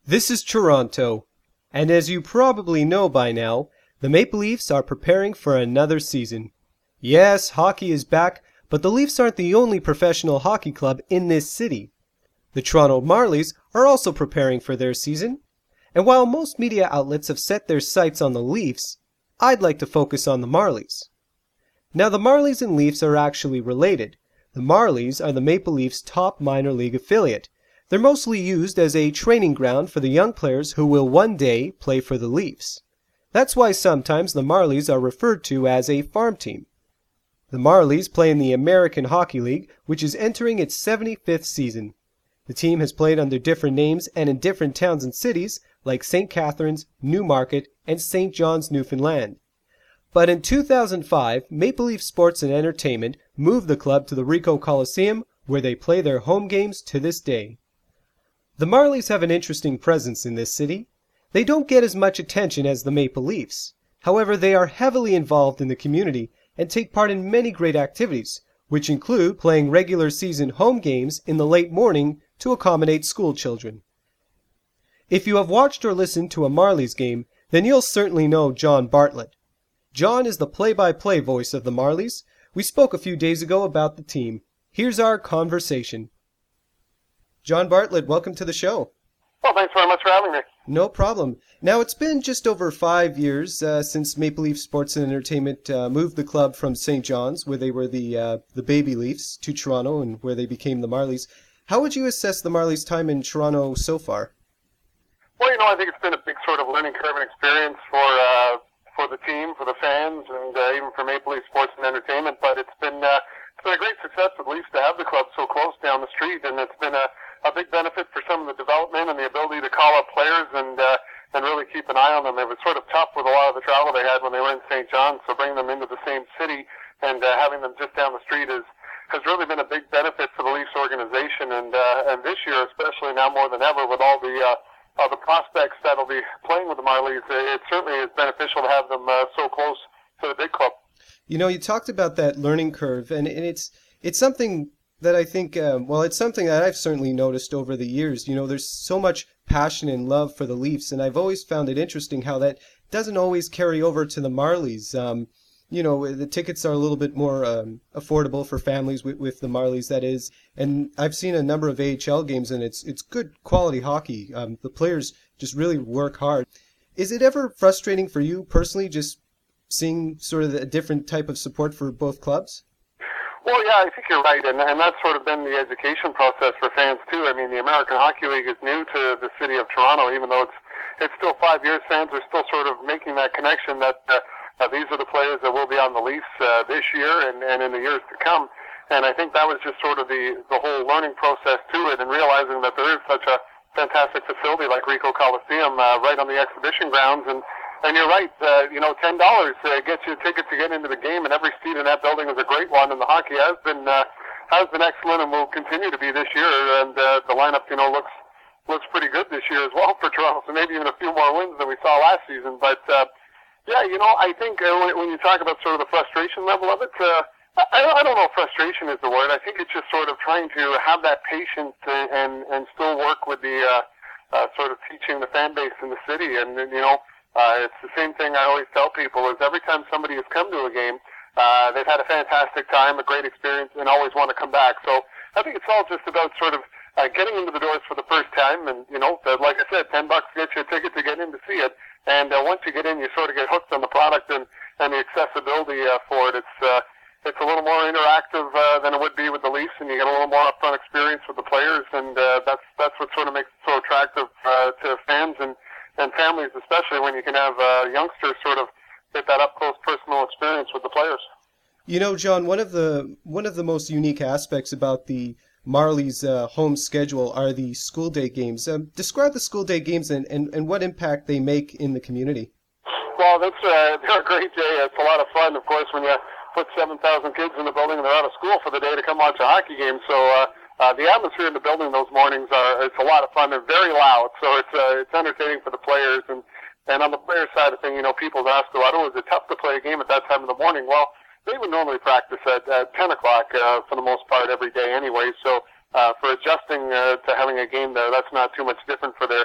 This is Toronto, and as you probably know by now, the Maple Leafs are preparing for another season. Yes, hockey is back, but the Leafs aren't the only professional hockey club in this city. The Toronto Marlies are also preparing for their season, and while most media outlets have set their sights on the Leafs, I'd like to focus on the Marlies. Now, the Marlies and Leafs are actually related. The Marlies are the Maple Leafs' top minor league affiliate. They're mostly used as a training ground for the young players who will one day play for the Leafs. That's why sometimes the Marlies are referred to as a farm team. The Marlies play in the American Hockey League, which is entering its 75th season. The team has played under different names and in different towns and cities like St. Catharines, Newmarket, and St. John's, Newfoundland. But in 2005, Maple Leaf Sports and Entertainment moved the club to the Ricoh Coliseum, where they play their home games to this day. The Marlies have an interesting presence in this city. They don't get as much attention as the Maple Leafs. However, they are heavily involved in the community and take part in many great activities, which include playing regular season home games in the late morning to accommodate school children. If you have watched or listened to a Marlies game, then you'll certainly know John Bartlett. John is the play-by-play voice of the Marlies. We spoke a few days ago about the team. Here's our conversation. John Bartlett, welcome to the show. Well, thanks very much for having me. No problem. Now, it's been just over 5 years since Maple Leaf Sports and Entertainment moved the club from St. John's, where they were the Baby Leafs, to Toronto, and where they became the Marlies. How would you assess the Marlies' time in Toronto so far? Well, I think it's been a big sort of learning curve and experience for the team, for the fans, and even for Maple Leaf Sports and Entertainment. But it's been a great success for the Leafs to have the club so close down the street, and it's been a big benefit for some of the development and the ability to call up players and really keep an eye on them. It was sort of tough with a lot of the travel they had when they were in St. John's, so bringing them into the same city and having them just down the street has really been a big benefit for the Leafs organization. And this year, especially now more than ever, with all the prospects that'll be playing with the Marlies, it certainly is beneficial to have them so close to the big club. You talked about that learning curve, and it's something that I think, it's something that I've certainly noticed over the years. There's so much passion and love for the Leafs, and I've always found it interesting how that doesn't always carry over to the Marlies. The tickets are a little bit more affordable for families with the Marlies, that is. And I've seen a number of AHL games, and it's good quality hockey. The players just really work hard. Is it ever frustrating for you personally, just seeing sort of a different type of support for both clubs? Well, yeah, I think you're right, and that's sort of been the education process for fans too. I mean, the American Hockey League is new to the city of Toronto, even though it's still 5 years. Fans are still sort of making that connection that these are the players that will be on the Leafs this year and in the years to come. And I think that was just sort of the whole learning process to it, and realizing that there is such a fantastic facility like Ricoh Coliseum right on the exhibition grounds. And you're right, $10 gets you a ticket to get into the game, and every seat in that building is a great one. And the hockey has been excellent, and will continue to be this year. And the lineup, looks pretty good this year as well for Toronto. So maybe even a few more wins than we saw last season. But I think when you talk about sort of the frustration level of it, I don't know if frustration is the word. I think it's just sort of trying to have that patience and still work with the sort of teaching the fan base in the city. And it's the same thing I always tell people is every time somebody has come to a game, they've had a fantastic time, a great experience, and always want to come back. So I think it's all just about sort of getting into the doors for the first time. And, like I said, $10 gets you a ticket to get in to see it. And once you get in, you sort of get hooked on the product and the accessibility for it. It's a little more interactive than it would be with the Leafs, and you get a little more upfront experience with the players. And that's what sort of makes it so attractive to fans and families, especially when you can have youngsters sort of get that up-close personal experience with the players. John, one of the most unique aspects about the Marlies' home schedule are the school day games. Describe the school day games and what impact they make in the community. Well, they're a great day. It's a lot of fun, of course, when you put 7,000 kids in the building and they're out of school for the day to come watch a hockey game. So the atmosphere in the building those mornings it's a lot of fun. They're very loud, so it's entertaining for the players. And on the player side of things, people ask a lot, is it tough to play a game at that time of the morning? Well, they would normally practice at 10 o'clock for the most part every day anyway. So for adjusting to having a game there, that's not too much different for their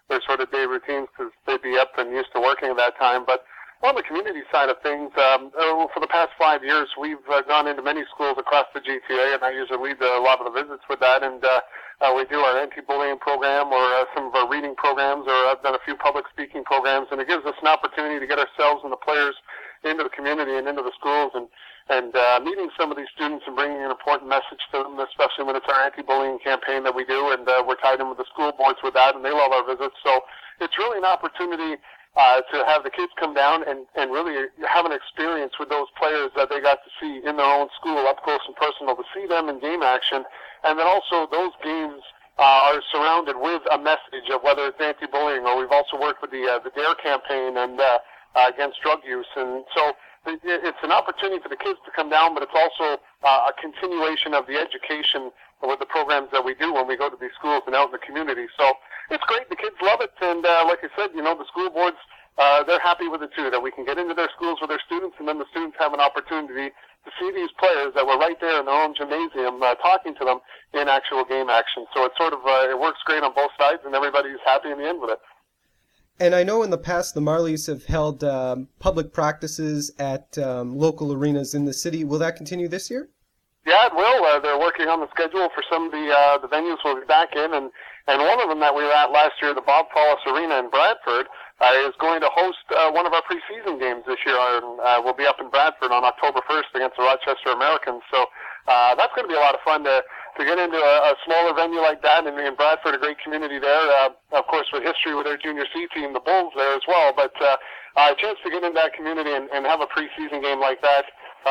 sort of day routines because they'd be up and used to working at that time. But on the community side of things, for the past 5 years, we've gone into many schools across the GTA, and I usually lead a lot of the visits with that. And we do our anti-bullying program or some of our reading programs, or I've done a few public speaking programs, and it gives us an opportunity to get ourselves and the players into the community and into the schools and meeting some of these students and bringing an important message to them, especially when it's our anti-bullying campaign that we do, and we're tied in with the school boards with that, and they love our visits. So it's really an opportunity to have the kids come down and really have an experience with those players that they got to see in their own school up close and personal, to see them in game action. And then also those games are surrounded with a message of whether it's anti-bullying, or we've also worked with the DARE campaign and against drug use. And so it's an opportunity for the kids to come down, but it's also a continuation of the education with the programs that we do when we go to these schools and out in the community. So it's great. The kids love it. And like I said, the school boards, they're happy with it too, that we can get into their schools with their students, and then the students have an opportunity to see these players that were right there in their own gymnasium talking to them in actual game action. So it's sort of, it works great on both sides, and everybody's happy in the end with it. And I know in the past the Marlies have held public practices at local arenas in the city. Will that continue this year? Yeah, it will. They're working on the schedule for some of the venues we'll be back in, and one of them that we were at last year, the Bob Paulus Arena in Bradford, is going to host one of our preseason games this year. We'll be up in Bradford on October 1st against the Rochester Americans. So that's going to be a lot of fun to get into a smaller venue like that in Bradford, a great community there. Of course, with history with their junior C team, the Bulls there as well. But a chance to get into that community and have a preseason game like that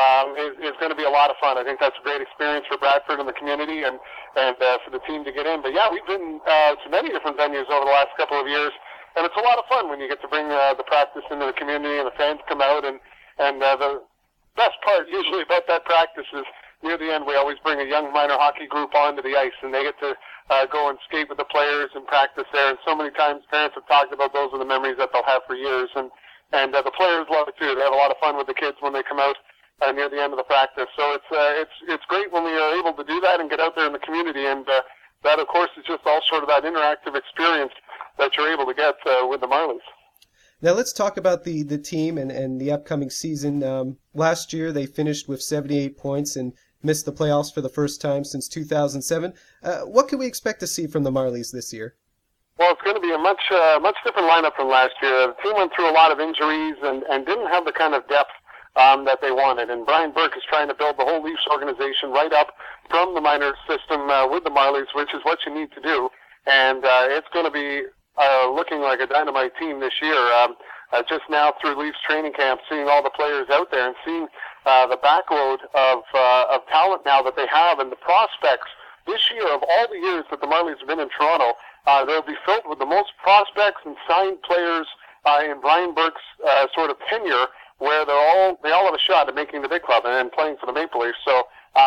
is going to be a lot of fun. I think that's a great experience for Bradford and the community and for the team to get in. But yeah, we've been to many different venues over the last couple of years. And it's a lot of fun when you get to bring the practice into the community and the fans come out. And the best part usually about that practice is near the end we always bring a young minor hockey group onto the ice, and they get to go and skate with the players and practice there. And so many times parents have talked about those are the memories that they'll have for years. And the players love it too. They have a lot of fun with the kids when they come out near the end of the practice. So it's great when we are able to do that and get out there in the community. And that, of course, is just all sort of that interactive experience that you're able to get with the Marlies. Now let's talk about the team and the upcoming season. Last year they finished with 78 points and missed the playoffs for the first time since 2007. What can we expect to see from the Marlies this year? Well, it's going to be a much different lineup from last year. The team went through a lot of injuries and didn't have the kind of depth that they wanted. And Brian Burke is trying to build the whole Leafs organization right up from the minor system with the Marlies, which is what you need to do. And it's going to be looking like a dynamite team this year. Just now through Leafs training camp, seeing all the players out there and seeing the backload of talent now that they have, and the prospects this year, of all the years that the Marlies have been in Toronto, they'll be filled with the most prospects and signed players in Brian Burke's sort of tenure, where they all have a shot at making the big club and playing for the Maple Leafs. So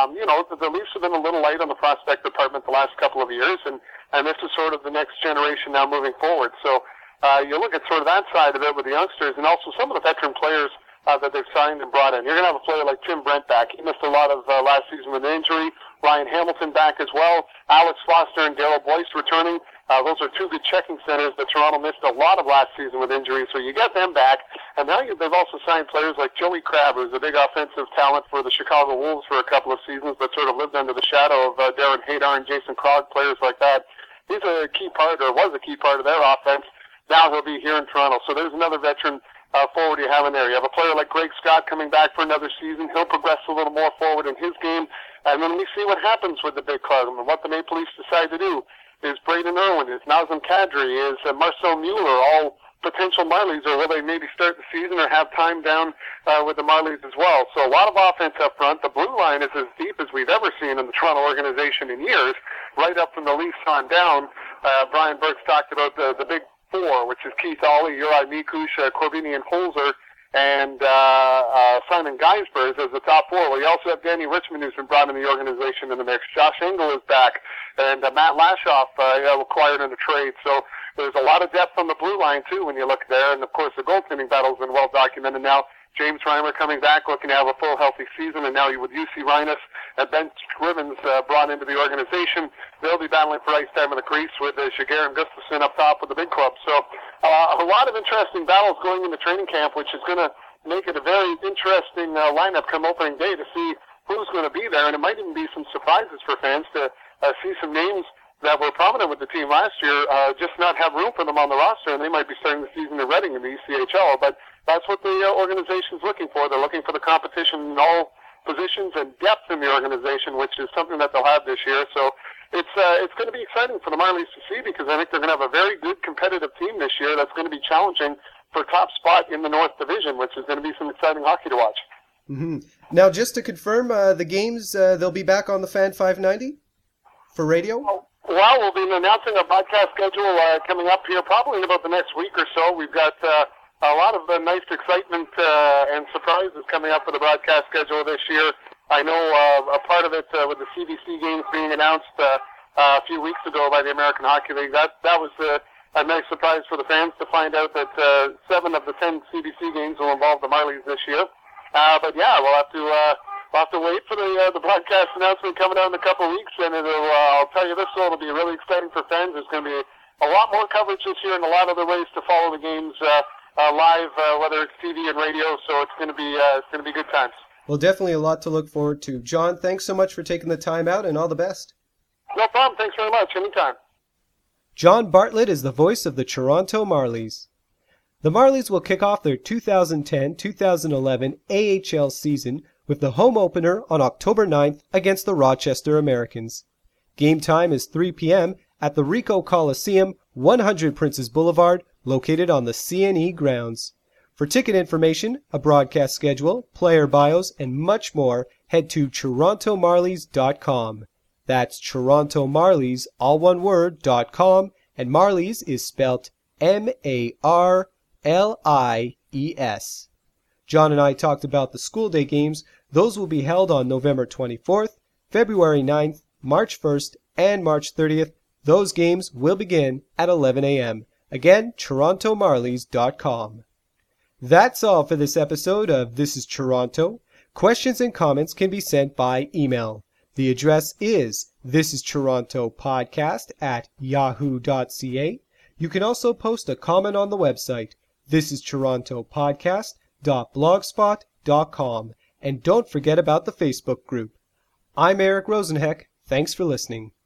the Leafs have been a little light on the prospect department the last couple of years, and this is sort of the next generation now moving forward. So you look at sort of that side of it with the youngsters, and also some of the veteran players that they've signed and brought in. You're going to have a player like Tim Brent back. He missed a lot of last season with an injury. Ryan Hamilton back as well. Alex Foster and Darryl Boyce returning. Those are two good checking centers that Toronto missed a lot of last season with injuries, so you get them back. And now they've also signed players like Joey Crabb, who's a big offensive talent for the Chicago Wolves for a couple of seasons, but sort of lived under the shadow of Darren Haydar and Jason Krog, players like that. He's a key part, or was a key part of their offense. Now he'll be here in Toronto. So there's another veteran forward you have in there. You have a player like Greg Scott coming back for another season. He'll progress a little more forward in his game. And then we see what happens with the big club and what the Maple Leafs decide to do. Is Braden Irwin, is Nazem Kadri, is Marcel Mueller, all potential Marlies, or will they maybe start the season or have time down with the Marlies as well? So a lot of offense up front. The blue line is as deep as we've ever seen in the Toronto organization in years, right up from the Leafs on down. Brian Burke's talked about the big four, which is Keith Ollie, Uri Mikush, Corbinian Holzer, and Simon Geisberg as the top four. Well, you also have Danny Richmond, who's been brought in the organization in the mix. Josh Engel is back, and Matt Lashoff acquired in a trade. So there's a lot of depth on the blue line, too, when you look there. And, of course, the goaltending battle has been well documented now. James Reimer coming back, looking to have a full, healthy season, and now with UC Rhinus and Ben Scrivens brought into the organization, they'll be battling for ice time in the crease with Shiger and Gustafsson up top with the big club. So a lot of interesting battles going into training camp, which is going to make it a very interesting lineup come opening day to see who's going to be there, and it might even be some surprises for fans to see some names that were prominent with the team last year just not have room for them on the roster, and they might be starting the season in Reading in the ECHL. But that's what the organization's looking for. They're looking for the competition in all positions and depth in the organization, which is something that they'll have this year. So it's going to be exciting for the Marlies to see, because I think they're going to have a very good competitive team this year that's going to be challenging for top spot in the North Division, which is going to be some exciting hockey to watch. Mm-hmm. Now, just to confirm, the games, they'll be back on the Fan 590 for radio? Well, we'll be announcing a broadcast schedule coming up here probably in about the next week or so. We've got a lot of nice excitement and surprises coming up for the broadcast schedule this year. I know a part of it with the CBC games being announced a few weeks ago by the American Hockey League. That was a nice surprise for the fans to find out that 7 of the 10 CBC games will involve the Marlies this year. But yeah, we'll have to wait for the broadcast announcement coming out in a couple of weeks, and I'll tell you this, so it'll be really exciting for fans. There's going to be a lot more coverage this year and a lot of other ways to follow the games live, whether it's TV and radio. So it's going to be good times. Well, definitely a lot to look forward to. John, thanks so much for taking the time out, and all the best. No problem. Thanks very much. Anytime. John Bartlett is the voice of the Toronto Marlies. The Marlies will kick off their 2010-2011 AHL season with the home opener on October 9th against the Rochester Americans. Game time is 3 p.m. at the Ricoh Coliseum, 100 Princes Boulevard, located on the CNE grounds. For ticket information, a broadcast schedule, player bios, and much more, head to torontomarlies.com. That's torontomarlies, all one word, .com, and Marlies is spelt M-A-R-L-I-E-S. John and I talked about the school day games. Those will be held on November 24th, February 9th, March 1st, and March 30th. Those games will begin at 11 a.m. Again, torontomarlies.com. That's all for this episode of This is Toronto. Questions and comments can be sent by email. The address is thisistoronto.podcast@yahoo.ca. You can also post a comment on the website, thisistoronto.podcast.blogspot.com. And don't forget about the Facebook group. I'm Eric Rosenheck. Thanks for listening.